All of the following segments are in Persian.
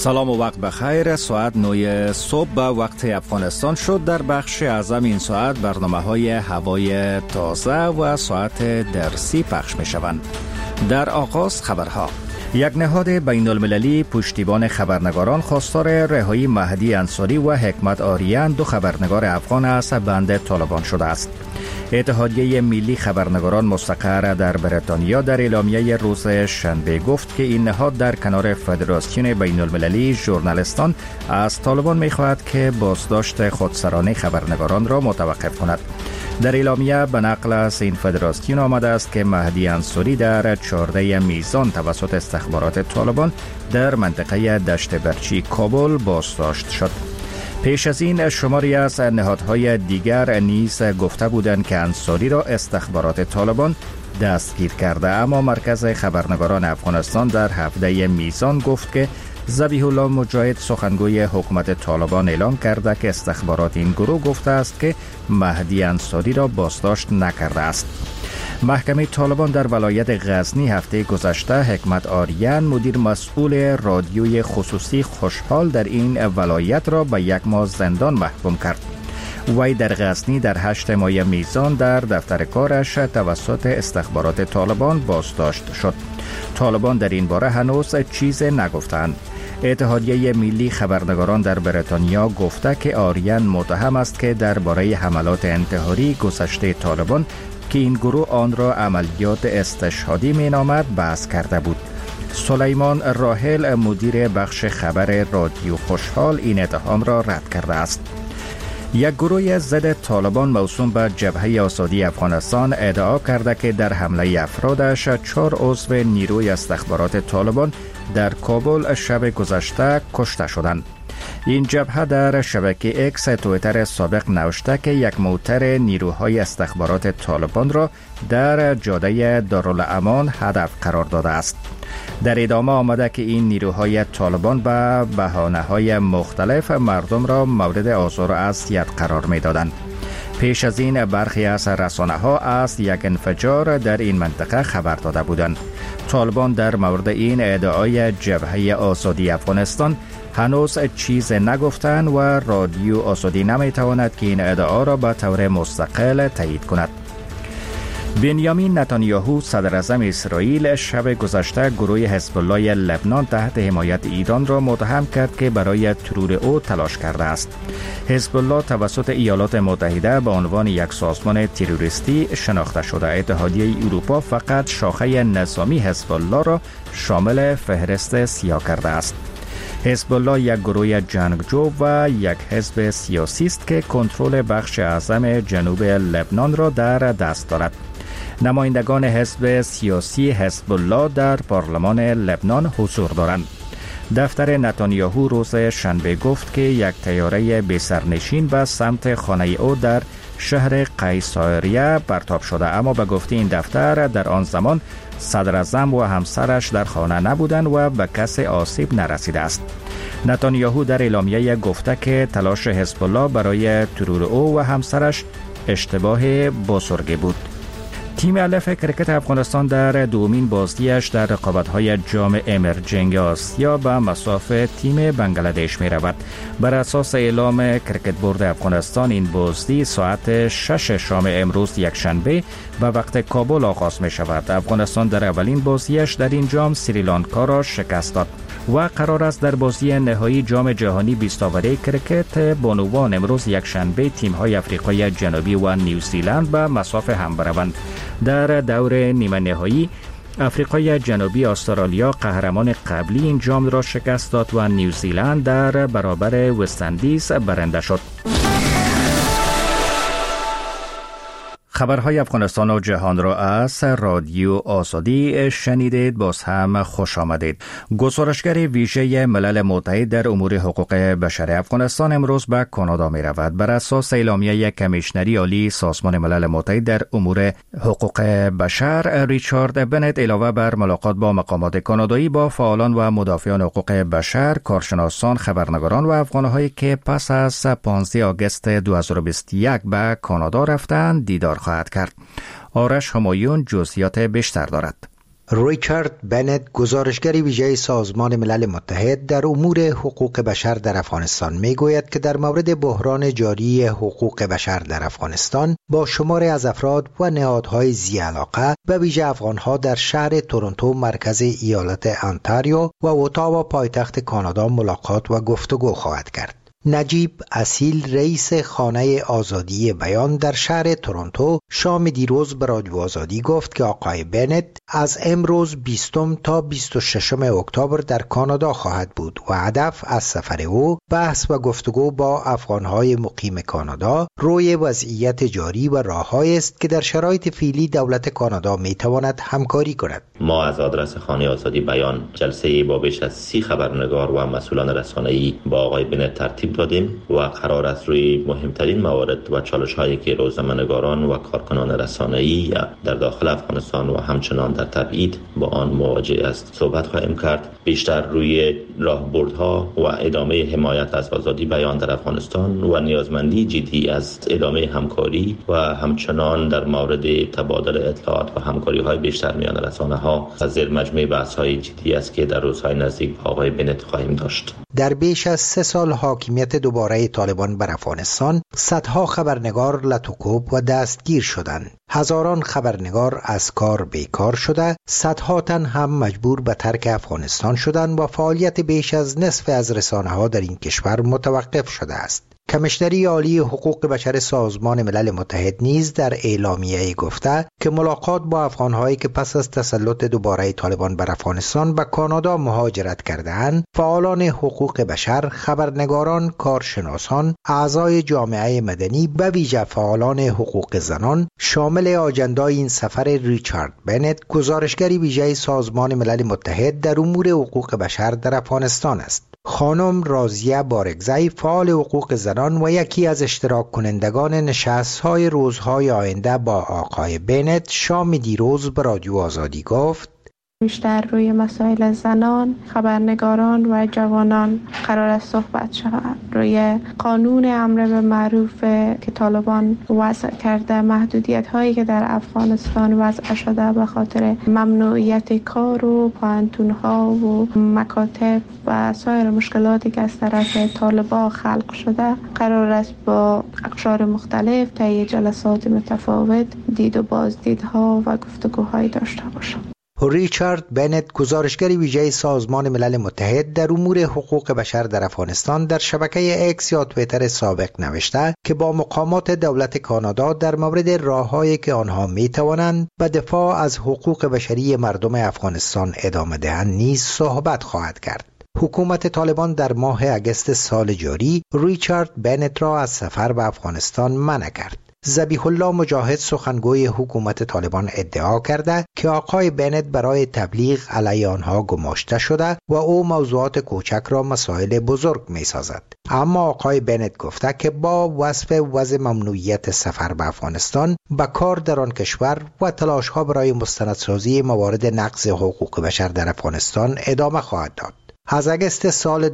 سلام و وقت بخیر. ساعت 9 صبح به وقت افغانستان شد. در بخش اعظم این ساعت برنامه‌های هوای تازه و ساعت درسی پخش می‌شوند. در آغاز خبرها. یک نهاد بین المللی پشتیبان خبرنگاران خواستار رهایی مهدی انصاری و حکمت آریان، دو خبرنگار افغان از بند طالبان شده است. اتحادیه ملی خبرنگاران مستقر در بریتانیا در اعلامیه روز شنبه گفت که این نهاد در کنار فدراسیون بین المللی ژورنالیستان از طالبان می‌خواهد که بازداشت خودسرانه خبرنگاران را متوقف کند. در اعلامیه به نقل از این فدراسیون آمده است که مهدی انصاری در 14 میزان توسط استخبارات طالبان در منطقه دشت برچی کابل بازداشت شد. پیش از این شماری از نهادهای دیگر نیز گفته بودند که انصاری را استخبارات طالبان دستگیر کرده، اما مرکز خبرنگاران افغانستان در 17 میزان گفت که ذبیح الله مجاهد سخنگوی حکومت طالبان اعلام کرده که استخبارات این گروه گفته است که مهدی انصاری را بازداشت نکرده است. محکمه طالبان در ولایت غزنی هفته گذشته حکمت آریان، مدیر مسئول رادیوی خصوصی خوشحال در این ولایت را به 1 ماه زندان محکوم کرد. وی در غزنی در 8 ماه میزان در دفتر کارش توسط استخبارات طالبان بازداشت شد. طالبان در این باره هنوز چیزی نگفتند. اتحادیه ملی خبرنگاران در بریتانیا گفته که آریان متهم است که درباره حملات انتحاری گذشته طالبان که این گروه آن را عملیات استشهادی مینامد بحث کرده بود. سلیمان راحل، مدیر بخش خبر رادیو خوشحال، این اتهام را رد کرده است. یک گروه ضد طالبان موسوم به جبهه آزادی افغانستان ادعا کرده که در حمله افرادش 4 عضو نیروی استخبارات طالبان در کابل شب گذشته کشته شدند. این جبهه در شبکه اکس تویتر سابق نوشته که یک موتر نیروهای استخبارات طالبان را در جاده دارالامان هدف قرار داده است. در ادامه آمده که این نیروهای طالبان به بهانه‌های مختلف مردم را مورد آزار و اذیت قرار می‌دادند. پیش از این برخی از رسانه‌ها از یک انفجار در این منطقه خبر داده بودند. طالبان در مورد این ادعای جبهه آزادی افغانستان هنوز چیز نگفتند و رادیو آزادی نمی‌تواند که این ادعا را به طور مستقل تایید کند. بنیامین نتانیاهو صدر اعظم اسرائیل شب گذشته گروه حزب الله لبنان تحت حمایت ایران را متهم کرد که برای ترور او تلاش کرده است. حزب الله توسط ایالات متحده به عنوان یک سازمان تروریستی شناخته شده. اتحادیه اروپا فقط شاخه نظامی حزب الله را شامل فهرست سیاه کرده است. حزب الله یک گروه جنگجو و یک حزب سیاسی است که کنترل بخش اعظم جنوب لبنان را در دست دارد. نمایندگان حزب سیاسی حزب الله در پارلمان لبنان حضور دارند. دفتر نتانیاهو روز شنبه گفت که یک طیاره بی‌سرنشین به سمت خانه او در شهر قیصریه پرتاب شده، اما به گفته این دفتر در آن زمان صدر اعظم و همسرش در خانه نبودند و به کسی آسیب نرسیده است. نتانیاهو در اعلامیه گفته که تلاش حزب الله برای ترور او و همسرش اشتباه بزرگی بود. تیم الف کرکت افغانستان در دومین بازیش در رقابت‌های جام امرجنگ آسیا به مصاف تیم بنگلادش می‌رود. بر اساس اعلام کرکت بورد افغانستان این بازی ساعت 6 شام امروز یکشنبه به وقت کابل آغاز می‌شود. افغانستان در اولین بازیش در این جام سریلانکا را شکست داد و قرار است در بازی نهایی جام جهانی 20 اوره کرکت بانوان امروز یکشنبه تیم‌های آفریقای جنوبی و نیوزیلند به مصاف هم بروند. در دور نیمه نهایی آفریقای جنوبی استرالیا قهرمان قبلی این جام را شکست داد و نیوزیلند در برابر وست‌اندیز برنده شد. خبرهای افغانستان و جهان را از رادیو آزادی شنیدید. باز هم خوش آمدید. گزارشگر ویژه ملل متحد در امور حقوق بشر افغانستان امروز به کانادا می رود. بر اساس اعلامیه کمیشنری عالی سازمان ملل متحد در امور حقوق بشر، ریچارد بنت علاوه بر ملاقات با مقامات کانادایی با فعالان و مدافعان حقوق بشر، کارشناسان، خبرنگاران و افغان‌هایی که پس از 15 آگوست 2021 به کانادا رفتند دیدار خواهد کرد. آرش همایون جزئیات بیشتر دارد. ریچارد بنت، گزارشگر ویژه سازمان ملل متحد در امور حقوق بشر در افغانستان میگوید که در مورد بحران جاری حقوق بشر در افغانستان با شماری از افراد و نهادهای ذی علاقه به ویژه افغانها در شهر تورنتو مرکز ایالت انتاریو و اتاوا پایتخت کانادا ملاقات و گفتگو خواهد کرد. نجیب اصیل، رئیس خانه آزادی بیان در شهر تورنتو، شام دیروز به رادیو آزادی گفت که آقای بنت از امروز 20 تا 26 اکتبر در کانادا خواهد بود و هدف از سفر او بحث و گفتگو با افغانهای مقیم کانادا روی وضعیت جاری و راههایی است که در شرایط فعلی دولت کانادا میتواند همکاری کند. ما از آدرس خانه آزادی بیان جلسه با بیش از 30 خبرنگار و مسئولان رسانه‌ای با آقای بنت ترتیب دادیم و قرار است روی مهمترین موارد و چالش‌هایی که روزنامه‌نگاران و کارکنان رسانه‌ای در داخل افغانستان و همچنان در تبعید با آن مواجه است صحبت خواهیم کرد. بیشتر روی راهبردها و ادامه حمایت از آزادی بیان در افغانستان و نیازمندی جدی از ادامه همکاری و همچنان در مورد تبادل اطلاعات و همکاری‌های بیشتر میان رسانه‌ها از زیر مجموعه بحث‌های جدی است که در روزهای نزدیک با آقای بنت خواهیم داشت. در بیش از 3 سال حاکمیت دوباره طالبان بر افغانستان، صدها خبرنگار لطوکوب و دستگیر شدند. هزاران خبرنگار از کار بیکار شده، صدها تن هم مجبور به ترک افغانستان شدند و فعالیت بیش از نصف از رسانه‌ها در این کشور متوقف شده است. کمیشنری عالی حقوق بشر سازمان ملل متحد نیز در اعلامیه‌ای گفته که ملاقات با افغان‌هایی که پس از تسلط دوباره طالبان بر افغانستان به کانادا مهاجرت کرده‌اند، فعالان حقوق بشر، خبرنگاران، کارشناسان، اعضای جامعه مدنی به ویژه فعالان حقوق زنان شامل آجندای این سفر ریچارد بنت، گزارشگری ویژه سازمان ملل متحد در امور حقوق بشر در افغانستان است. خانم رازیه بارگزی، فعال حقوق زنان و یکی از اشتراک کنندگان نشست‌های روزهای آینده با آقای بنت، شام دیروز به رادیو آزادی گفت بیشتر روی مسائل زنان، خبرنگاران و جوانان قرار است صحبت شود. روی قانون امر به معروف که طالبان وضع کرده، محدودیت هایی که در افغانستان وضع شده به خاطر ممنوعیت کار و پانتون ها و مکاتب و سایر مشکلاتی که از طرف طالبان خلق شده، قرار است با اقشار مختلف طی جلسات متفاوت دید و بازدیدها و گفتگوهای داشته باشند. ریچارد بنت، گزارشگری ویژه سازمان ملل متحد در امور حقوق بشر در افغانستان، در شبکه اکس یا توییتر سابق نوشته که با مقامات دولت کانادا در مورد راههایی که آنها می توانند به دفاع از حقوق بشری مردم افغانستان ادامه دهند نیز صحبت خواهد کرد. حکومت طالبان در ماه اگست سال جاری ریچارد بنت را از سفر به افغانستان منع کرد. ذبیح الله مجاهد، سخنگوی حکومت طالبان، ادعا کرده که آقای بنت برای تبلیغ علیه آنها گماشته شده و او موضوعات کوچک را مسائل بزرگ می سازد. اما آقای بنت گفته که با وصف وضع ممنوعیت سفر به افغانستان به کار در آن کشور و تلاش‌ها برای مستندسازی موارد نقض حقوق بشر در افغانستان ادامه خواهد داد. از اگست سال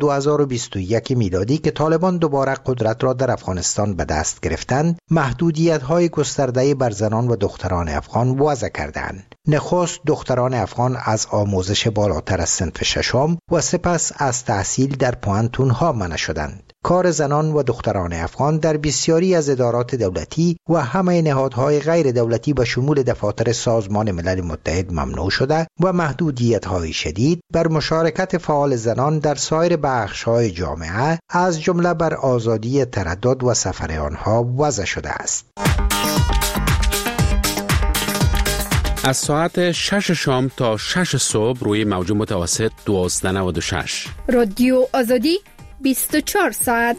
2021 میلادی که طالبان دوباره قدرت را در افغانستان به دست گرفتند، محدودیت‌های گسترده بر زنان و دختران افغان وضع کردند. نخست دختران افغان از آموزش بالاتر از صنف ششم و سپس از تحصیل در پوهنتون‌ها منع شدند. کار زنان و دختران افغان در بسیاری از ادارات دولتی و همه نهادهای غیر دولتی به شمول دفاتر سازمان ملل متحد ممنوع شده و محدودیت‌های شدید بر مشارکت فعال زنان در سایر بخش‌های جامعه از جمله بر آزادی تردد و سفر آنها وضع شده است. از ساعت 6 شام تا 6 صبح روی موج متوسط 1296 رادیو آزادی 24 ساعت.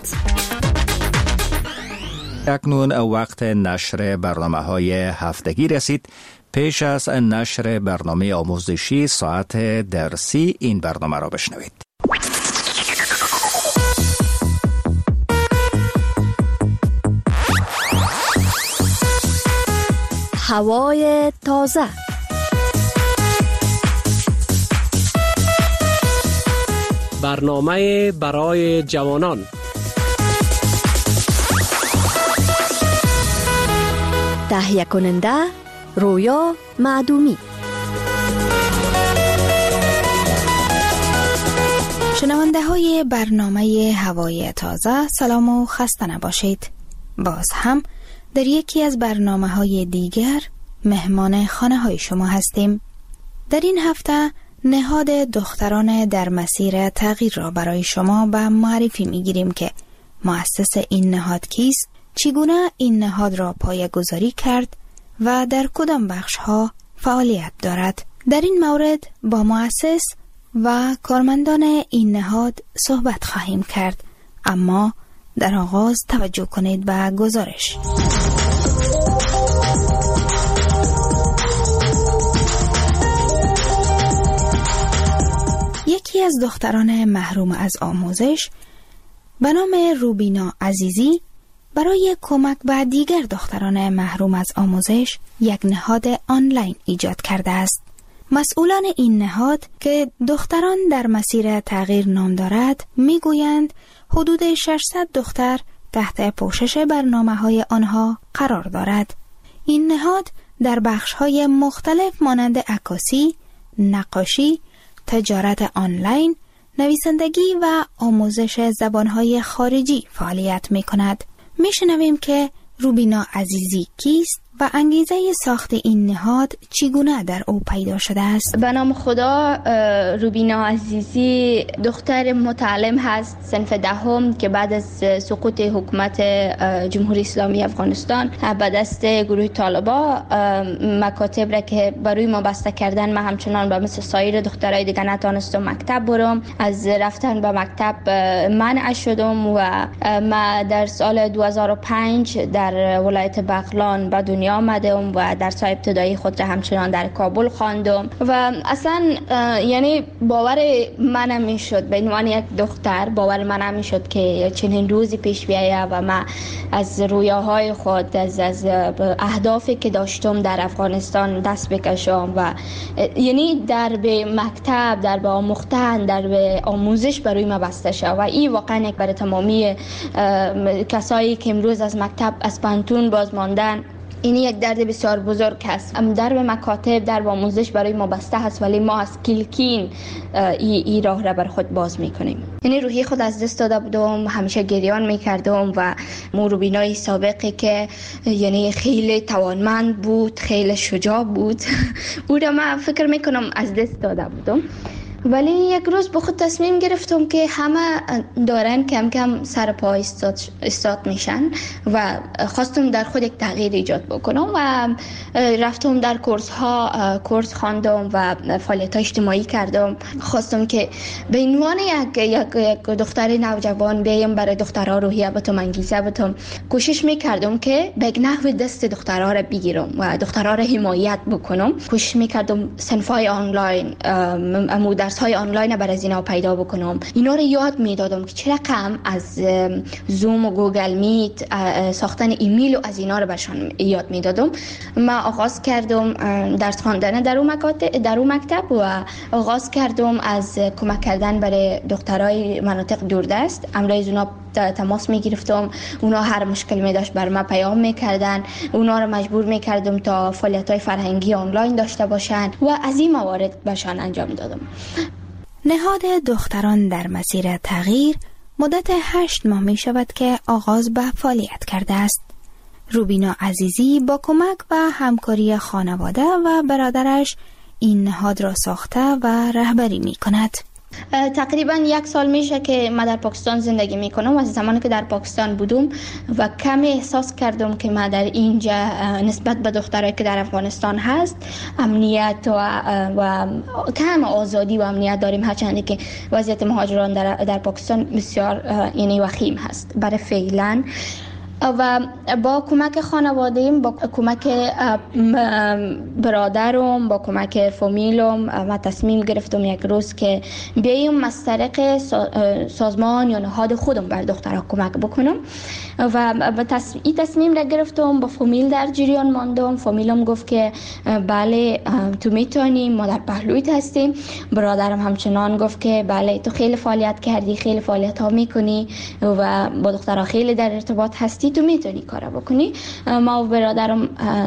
اکنون وقت نشر برنامه‌های هفتگی رسید. پیش از نشر برنامه آموزشی ساعت درسی این برنامه را بشنوید. هوای تازه، برنامه برای جوانان، تهیه کننده رویا معدومی. شنونده های برنامه هوای تازه، سلام و خسته نباشید. باز هم در یکی از برنامه های دیگر مهمان خانه های شما هستیم. در این هفته نهاد دختران در مسیر تغییر را برای شما به معرفی می گیریم که مؤسس این نهاد کیست، چگونه این نهاد را پایه‌گذاری کرد و در کدام بخش ها فعالیت دارد. در این مورد با مؤسس و کارمندان این نهاد صحبت خواهیم کرد، اما در آغاز توجه کنید به گزارش. یکی از دختران محروم از آموزش به نام روبینا عزیزی برای کمک به دیگر دختران محروم از آموزش یک نهاد آنلاین ایجاد کرده است. مسئولان این نهاد که دختران در مسیر تغییر نام دارد میگویند حدود 600 دختر تحت پوشش برنامه‌های آنها قرار دارد. این نهاد در بخش‌های مختلف مانند عکاسی، نقاشی، تجارت آنلاین، نویسندگی و آموزش زبان‌های خارجی فعالیت می‌کند. می‌شنویم که روبینا عزیزی کیست و انگیزه ساخت این نهاد چگونه در او پیدا شده است. به نام خدا، روبینا عزیزی دختر متعلم هست صنف دهم که بعد از سقوط حکومت جمهوری اسلامی افغانستان به دست گروه طالبا مکاتب را که برای ما بسته کردن، من همچنان به مثل سایر دخترای دیگه نتونستم مکتب برم. از رفتن به مکتب منع شدم و ما در سال 2005 در ولایت بغلان به دنیا آمدم و درس ابتدایی خود را همچنان در کابل خواندم و اصلا یعنی باور من نمیشد، به عنوان یک دختر باور من نمیشد که چنین روزی پیش بیاید و من از رویاهای خود، از اهدافی که داشتم در افغانستان دست بکشم و یعنی در به مکتب، در به آموختن، در به آموزش برای من بسته شد و این واقعا یک برای تمامی کسایی که امروز از مکتب از پانتون باز ماندن، این یک درد بسیار بزرگ است. در به مکاتب، در به آموزش برای ما بسته هست، ولی ما از کلکین این راه را بر خود باز میکنیم. یعنی روحی خود از دست داده بودم، همیشه گریان میکردم و روبینای سابقی که یعنی خیلی توانمند بود، خیلی شجاع بود او را من فکر میکنم از دست داده بودم. ولی یک روز به خود تصمیم گرفتم که همه دارن کم کم سر پا استاد میشن و خواستم در خود یک تغییر ایجاد بکنم و رفتم در کورس خواندم و فعالیت اجتماعی کردم. خواستم که به عنوان یک دختر نوجوان بیایم برای دخترها روحیه بتم، انگیزه بتم. کوشش میکردم که به نحو دست دخترها را بگیرم و دخترها را حمایت بکنم. کوشش میکردم صنفای آنلاین، درس‌های آنلاین برای از اینا پیدا بکنم. اینا رو یاد میدادم که چه رقم از زوم و گوگل میت، ساختن ایمیل و از اینا رو برشان یاد میدادم. من آغاز کردم درس خواندن در اون مکتب و آغاز کردم از کمک کردن برای دخترای مناطق دوردست. امروز اونا تماس میگرفتم، اونا هر مشکل می داشت بر من پیام میکردن، اونا رو مجبور میکردم تا فعالیت‌های فرهنگی آنلاین داشته باشن و از این موارد بهشان انجام دادم. نهاد دختران در مسیر تغییر مدت 8 ماه می شود که آغاز به فعالیت کرده است. روبینا عزیزی با کمک و همکاری خانواده و برادرش این نهاد را ساخته و رهبری می کند. تقریبا 1 سال میشه که من در پاکستان زندگی میکنم و از زمانی که در پاکستان بودم و کمی احساس کردم که من در اینجا نسبت به دخترایی که در افغانستان هست امنیت و کم آزادی و امنیت داریم، هرچند که وضعیت مهاجران در پاکستان بسیار یعنی وخیم هست برای فعلا. و با کمک خانواده‌ام، با کمک برادرم، با کمک فامیلم من تصمیم گرفتم یک روز که بیایم از طریق سازمان یا نهاد خودم بر دخترها کمک بکنم و این تصمیم را گرفتم. با فامیل در جریان ماندم. فامیلم گفت که بله تو میتونی، ما در پهلویت هستیم. برادرم همچنان گفت که بله تو خیلی فعالیت کردی، خیلی فعالیت ها میکنی و با دخترها خیلی در ارتباط هستی، تو میتونی کارا بکنی. ما و برادرم